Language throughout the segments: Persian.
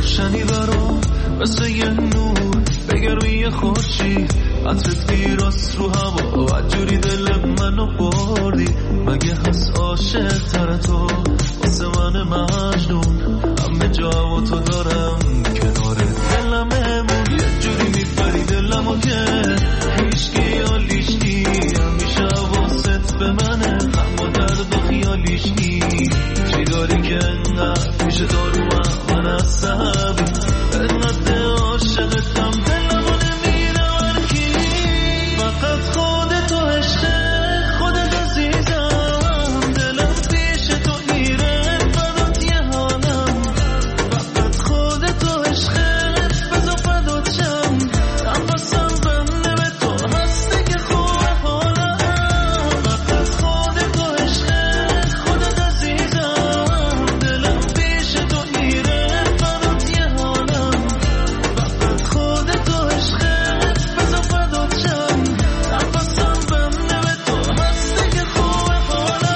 روشنی برام مثل یه نور بگرمی خورشید عطرت میراست رو هوا عجوری دل منو بردی مگه هست عاشق تر تو واسه من مجنون همه جا و تو دارم کنار دلم امون یه جوری میپری دلمو که هیچکی یالیشکی همیشه واسط به منه اما درد و خیالیشکی چی داری که انقدر میشه دارو من عصبی انقدر عاشقتم دلمو نمیره ورکی فقط خودتو عشق خودت عزیزم دلم پیش تو میره فدات یه حالم فقط خودتو عشق بذار فدات شم نفسم بنده به تو هستی که خوبه حالم فقط خودتو عشق خودت عزیزم دلم پیش تو میره فدات یه حالم فقط خودتو عشق بذار فدات شم نفسم بنده به تو هستی که خوبه حالم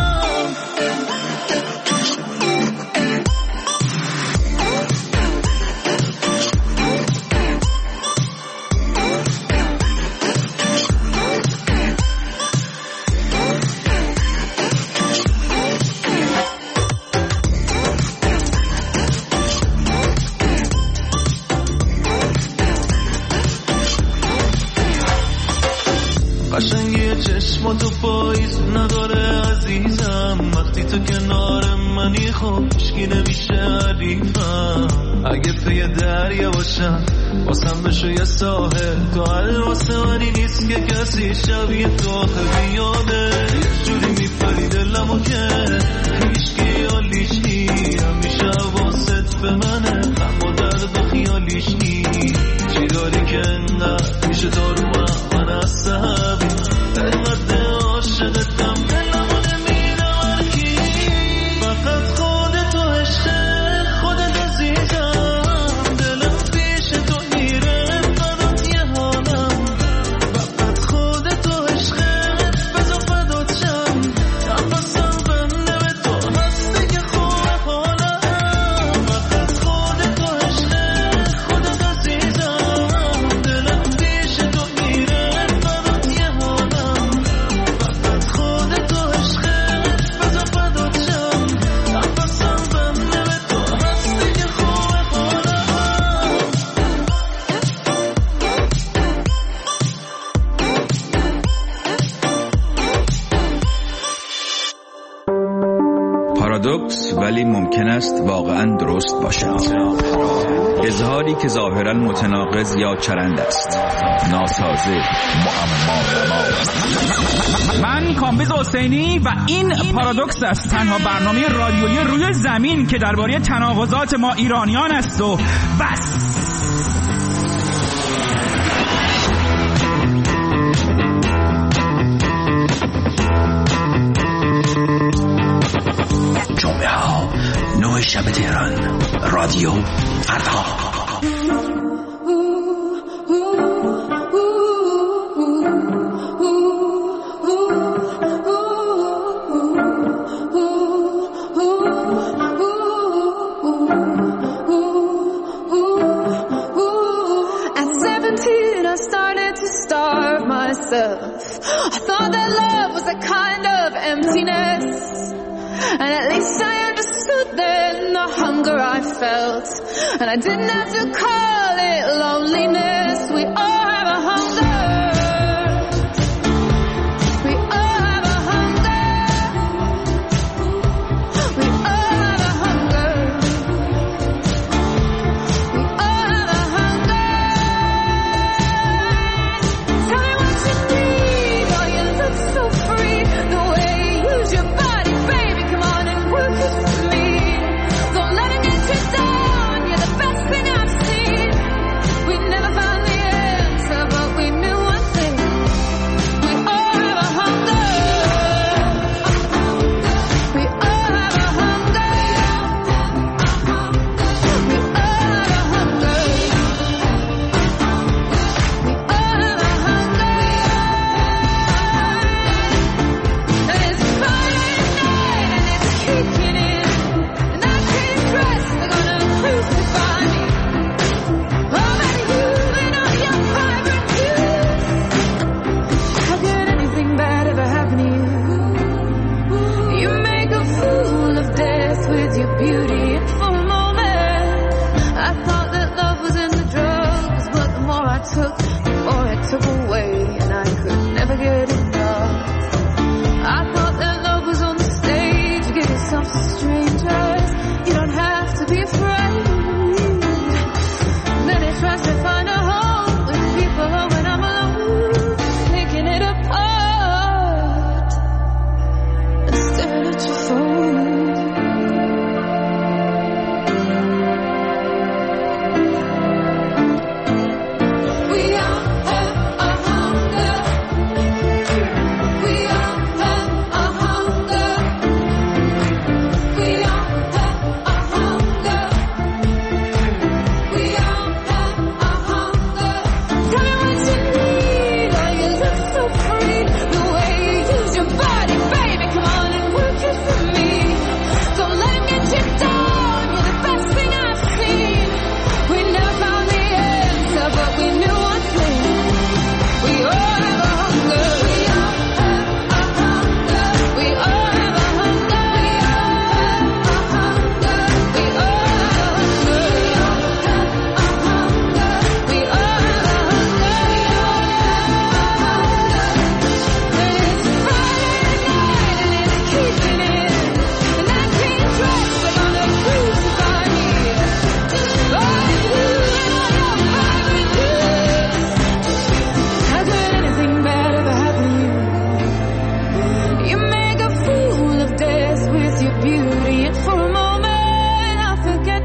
قشنگی چشماتو پاییز نداره عزیزم وقتی تو کنار منی خب هیچکی نمیشه حریفم اگه پی دریا باشم واسم بشو یه ساحل تو حل واسه منی نیست که کسی شبیه تو آخه بیاده یه جوری میپری دلمو که هیچکی یالیشکی همیشه واسط به منه اما درد و خیالیشکی چی داری که انقدر میشه دارو من عصبی انقدر عاشقتم دلمو نمیره ورکی فقط خودتو عشق خودت عزیزم دلم پیش تو میره فدات یه حالم فقط خودتو عشق بذار فدات شم نفسم بنده به تو هستی که خوبه حالم فقط خودتو عشق خودت عزیزم دلم پیش تو میره فدات یه حالم فقط خودتو عشق بذار فدات شم نفسم بنده به تو هستی که خوبه حالم پارادوکس ولی ممکن است واقعا درست باشد. اظهاری که ظاهرا متناقض یا چرند است. ناسازه، معما. من کامبیز حسینی و این پارادوکس است، تنها برنامه رادیویی روی زمین که درباره تناقضات ما ایرانیان است و بس. جمعه ها 9 شب تهران رادیو فردا. At 17 I started to starve myself. I thought that love was a kind of emptiness, and at least I understood then the hunger I felt, and I didn't have to call it loneliness. We all have a hunger. We all have a hunger. We all have a hunger. We all have a hunger. Tell me what you need. Oh, you look so free. The way you use your body, baby. Come on and work it for me. Don't let it get you down. You're the best thing I've seen. We never found the answer.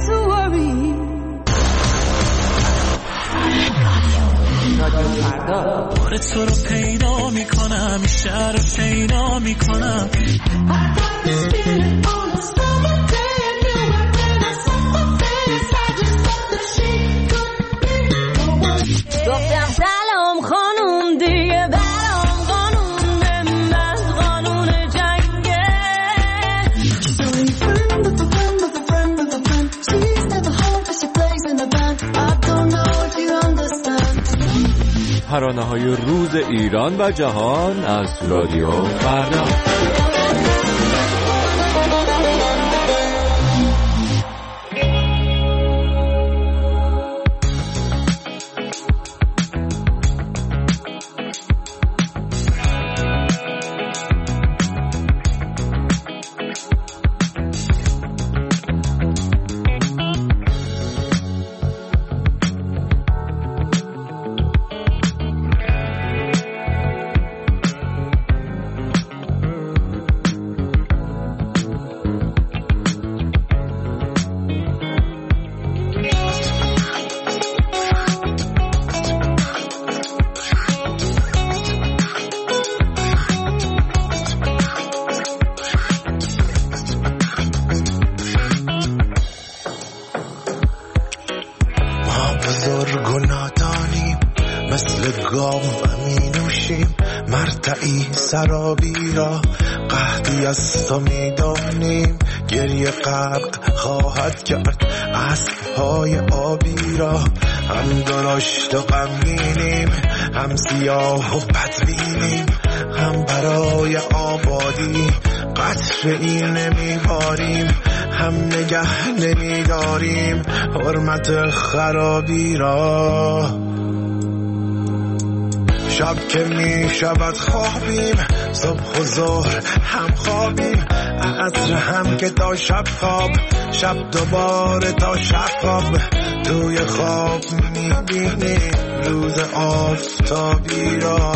to worry. بار تو رو پیدا میکنم این شهر رو پیدا میکنم گفتم سلام خانوم دیگه برام قانون بنداز قانون جنگه So you friend of a friend of a friend of a friend She's never home but she plays in the band I don't know if you understand ترانه‌های روز ایران و جهان از رادیو فردا. سرابی را قحطی از تو میدانیم گریه غرق خواهد کرد اسب‌های آبی را هم درشت و غمگینیم هم سیاه و بدبینیم هم برای آبادی قطره‌ای نمیباریم هم نگه نمیداریم حرمت خرابی را شب که می شود خوابیم صبح و ظهر هم خوابیم عصر هم که تا شب خواب شب دوباره تا شب خواب توی خواب می بینیم روز آفتابی را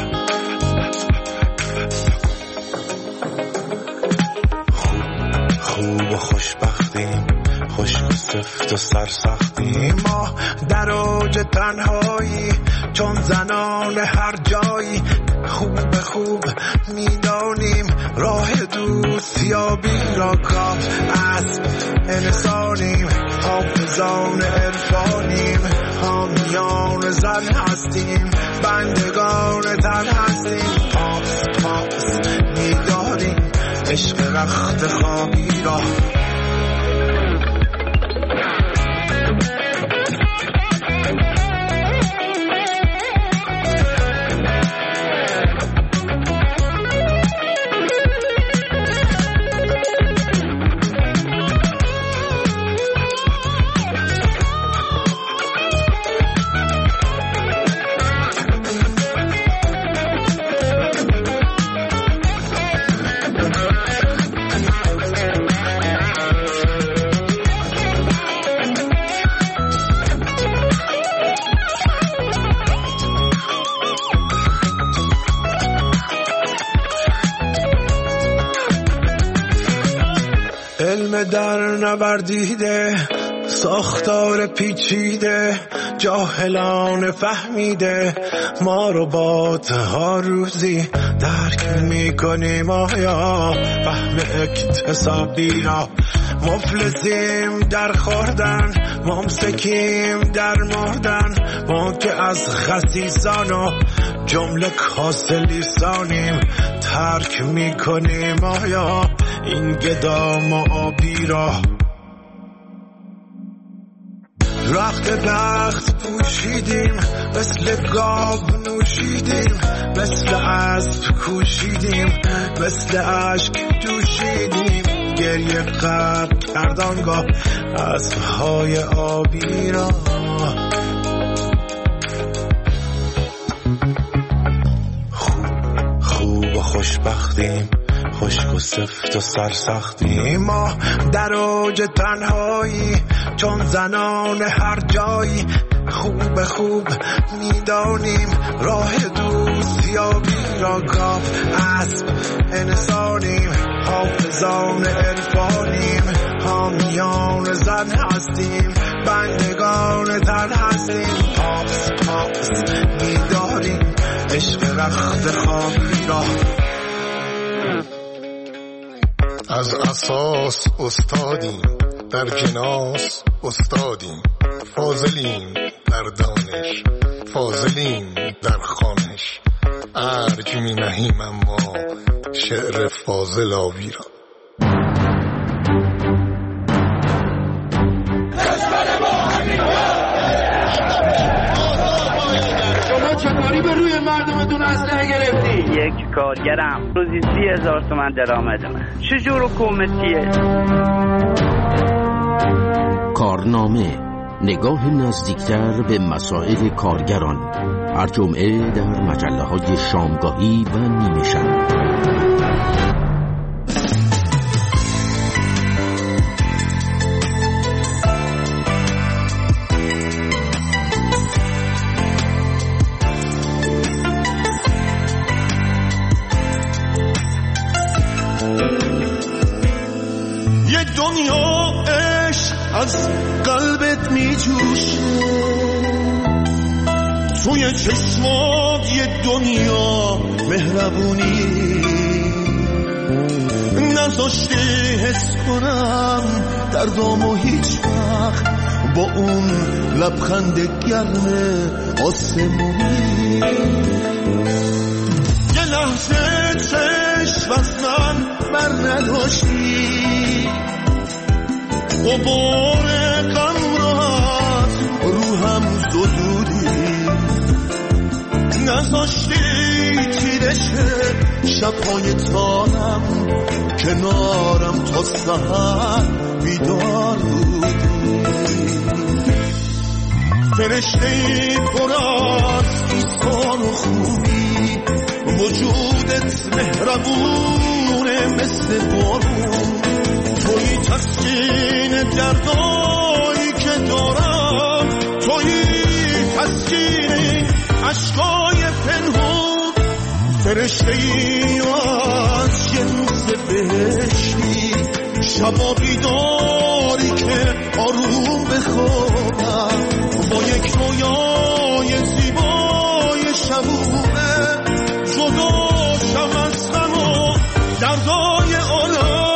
خوب و خوشبختیم خشک و سفت و سرسختیم ما در اوج تنهایی چون زنان هر جایی خوب میدانیم راه دوستیابی را کام اسب انسانیم حافظان عرفانیم حامیان زن هستیم بندگان تن هستیم پاس میداریم عشق رخت خوابی را در نوردیده ساختار پیچیده جاهلان فهمیده ما رو ها روزی درک میکنیم آیا فهم اکتسابی را مفلسیم در خوردن ممسکیم در مردن ما که از خسیسان و جمله کاسه لیسانیم ترک میکنیم آیا این گدام و آبی را رخت بخت پوشیدیم مثل گاو نوشیدیم مثل اسب کوشیدیم مثل اشک جوشیدیم گریه غرق کردانگاه اسب‌های آبی را خوب و خوشبختیم خشک و سفت و سرسختیم ما در اوج تنهایی چون زنان هر جایی خوب میدانیم راه دوستیابی را گاف اسب انسانیم حافظان عرفانیم حامیان زن هستیم، بندگان تن هستیم. پاس پاس می‌داریم عشق رخت خوابی را. از اساس استادیم، در جناس استادیم. فاضلیم در دانش، فاضلیم در خوانش. ارج می نهیم اما شعر فاضل آوی را. شما چطوری به روی مردمتون اسلحه گرفتی؟ یک کارگرم روزی 30,000 تومان درآمدمه. چجور حکومتیه؟ کارنامه، نگاه نزدیکتر به مسائل کارگران. هر جمعه در مجله‌های شامگاهی و نیمه شب. یه دنیا عشق از قلبت میجوشه، توی چشمات یه دنیا مهربونی، نذاشته حس کنم دردامو هیچ وقت با اون لبخند گرم آسمونی. یه لحظه چشم از من بر نداشتی، غبار غم را از روحم زدودی، نذاشتی تیرش شبهای تارم، کنارم تا سحر بیدار بودی. فرشته‌ای پر از ایثار و خوبی، وجودت مهربونه مثل بارون. توی تسکین دردایی که دارم، توی تسکین عشقای پنهون. فرشته‌ای از جنس بهشتی، شبا بیداری که آروم بخوابم با یک رویای زیبای شبونه. جدا شم از غم و دردای عالم.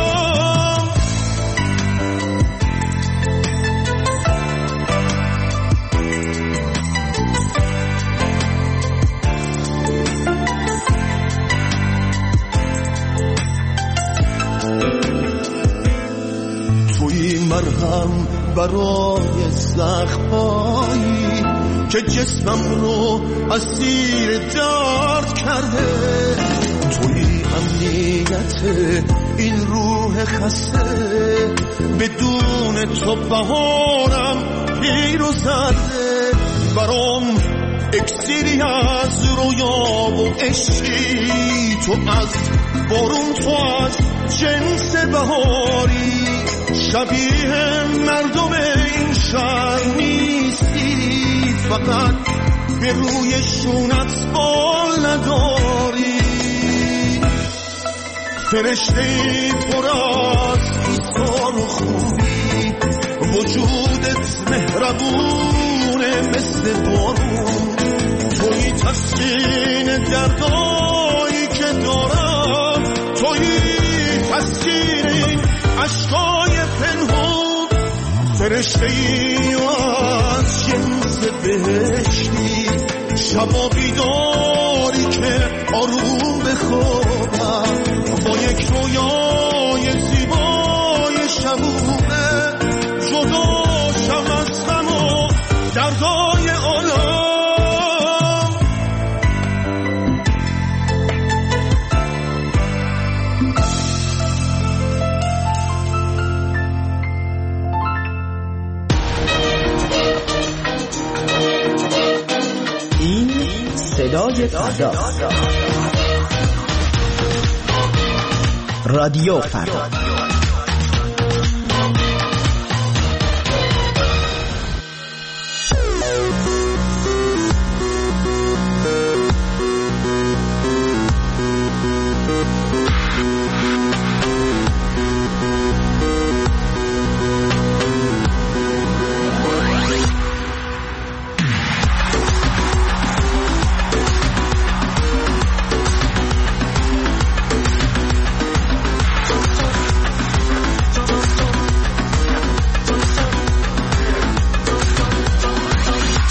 مرهم برای زخمایی که جسمم رو اسیر درد کرده، توی امنیت این روح خسته، بدون تو بهارم پیر و زرده. برام اکسیری از رویا و عشقی، تو از بارون، تو از جنس بهاری. شبیه مردم این شهر نیستی، فقط به روی شونت بال نداری. فرشته‌ای پر از ایثار و خوبی، وجودت مهربونه مثل بارون. توی تسکین دردایی که دارم، توی تسکین عشقای پنهون. فرشته‌ای از جنس بهشتی، شبا بیداری که آروم بخوابم با یک رویای زیبای شبونه. جدا شم از غم و دردای عالم. صدای فردا، رادیو فردا.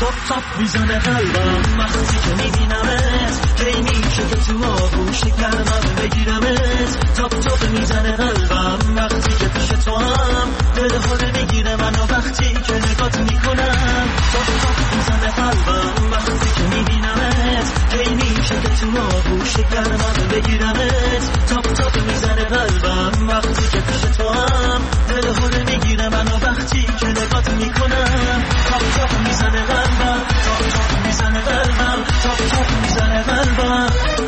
تاپ میزنه قلبم وقتی که میبینمت کی میشه که تو آغوش گرمم بگیرمت تاپ میزنه قلبم وقتی که پیش تو هم دل خود میگیره منو وقتی که نگات میکنم تاپ میزنه قلبم وقتی که میبینمت کی میشه که تو آغوش گرمم بگیرمت تاپ میزنه قلبم وقتی که پیش تو هم دل خود میگیره منو وقتی که نگات میکنم تاپ میزنه قلبم تاپ میزنه قلبم تاپ میزنه قلبم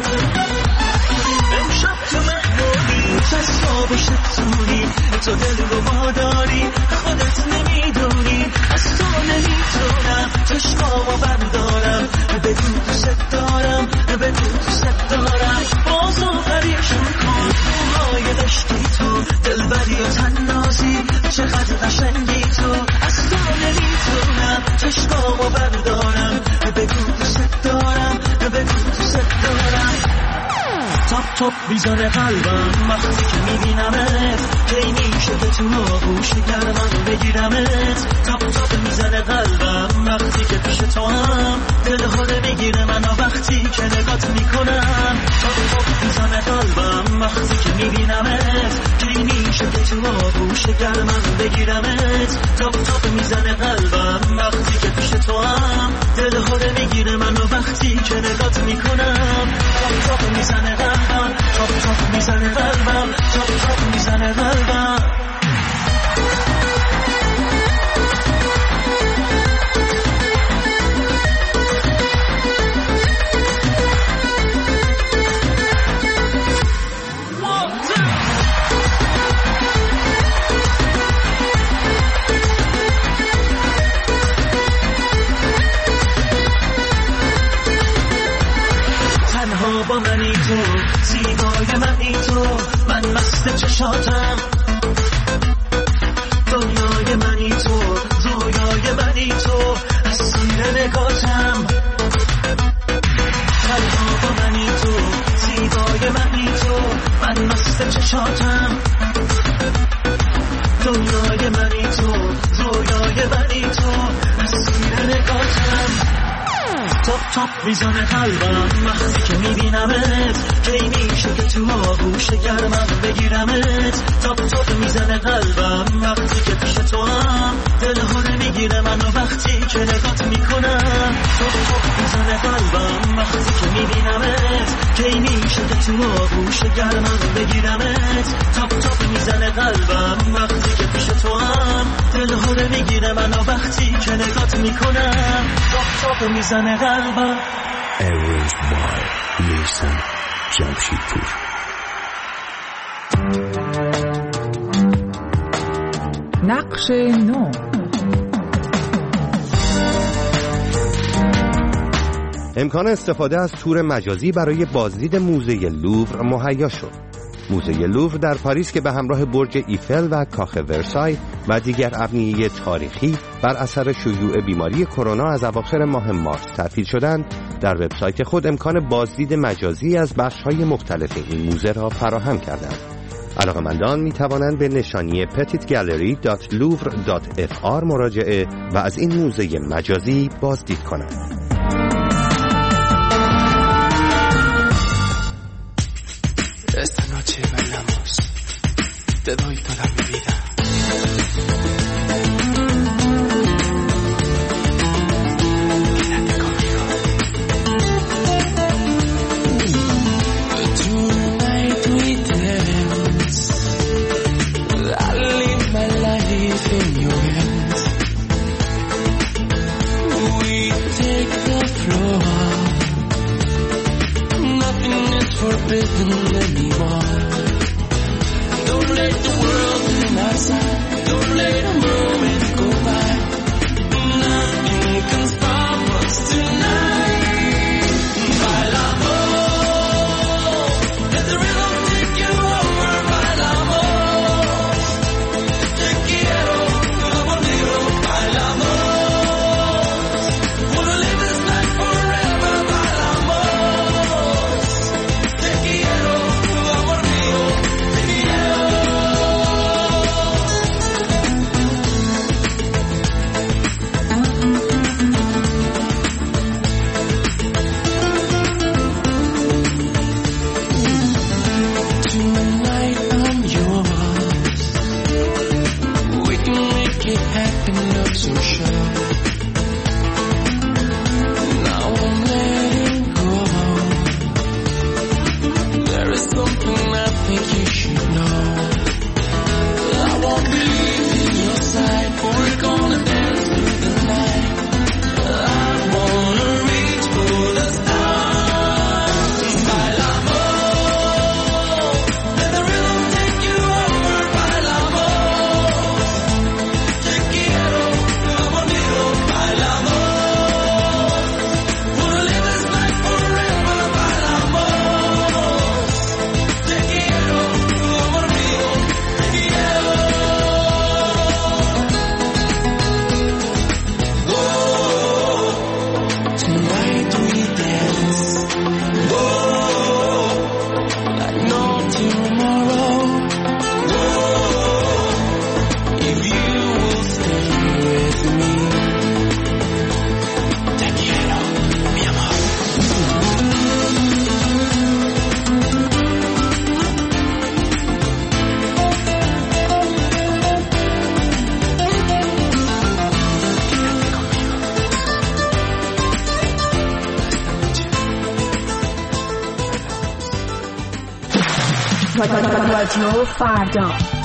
امشب تو مهمونی چشما و شتونی تو دل رو واداری خودت نمیدونی از تو نمیتونم چشمامو بردارم بدون دوست دارم بدون دوست دارم بازو غریبشون کن موهای دشتی تو دلبری و تنازی چقدر قشنگی تو از تو نمیتونم چشمامو بردارم بدون دوست دارم بدون دوست دارم تاپ میزنه قلبم وقتی که میبینمت کی میشه که تو آغوش گرمم بگیرمت تاپ میزنه قلبم وقتی که پیش تو هم دل خود میگیره منو وقتی که نگات میکنم تاپ میزنه قلبم وقتی که میبینمت کی میشه که تو آغوش گرمم بگیرمت تاپ میزنه قلبم وقتی که پیش تو هم دل خود میگیره منو وقتی که نگات میکنم تاپ میزنه قلبم تاپ میزنه قلبم تاپ میزنه قلبم با منی تو زیبای منی تو من مست چشاتم دنیای منی تو رویای منی تو اسیر نگاتم تنها با منی تو زیبای منی تو من مست چشاتم دنیای منی تو رویای منی تو اسیر نگاتم تاپ میزنه قلبم وقتی که میبینمت کی میشه که تو آغوش گرمم بگیرمت تاپ میزنه قلبم وقتی که پیش تو هم دل خود میگیره منو وقتی که نگات میکنم تاپ میزنه قلبم وقتی که میبینمت کی میشه که تو آغوش گرمم بگیرمت تاپ میزنه قلبم وقتی که پیش تو هم دل خود میگیره منو وقتی که نگات میکنم تاپ میزنه قلبم Airways by Nielsen Jamshedpur. نقش نو. امکان استفاده از تور مجازی برای بازدید موزه لوور مهیا شد. موزه لوور در پاریس که به همراه برج ایفل و کاخ ورسای و دیگر ابنیه تاریخی بر اثر شیوع بیماری کرونا از اواخر ماه مارس تعطیل شدند، در وبسایت خود امکان بازدید مجازی از بخش‌های مختلف این موزه را فراهم کردند. علاقه‌مندان می‌توانند به نشانی petitgallery.louvre.fr مراجعه و از این موزه مجازی بازدید کنند. Esta noche bailamos, te doy toda mi vida. Quédate conmigo. Tonight we dance, I live my life in your hands. We take the floor, nothing is forbidden anymore. Don't let the world in our side. Don't let a moment go by. Nothing can stop us tonight. Bailamos, let the rhythm take you over. Bailamos, te quiero, todo contigo. Bailamos, wanna live this life forever. Bailamos, te quiero. ocean. Now I'm letting go. There is something I think you should know. I won't be leaving your side, for we're gonna dance through the night. I wanna reach for the stars. Bailamo, let the rhythm take you over. Bailamo, te quiero, come on, bailamo. Wanna live this life forever. Bailamo, te quiero, come on, te quiero. Tonight we dance, whoa, like no tomorrow, whoa, if you will stay with me, te quiero, mi amor. رادیو فردا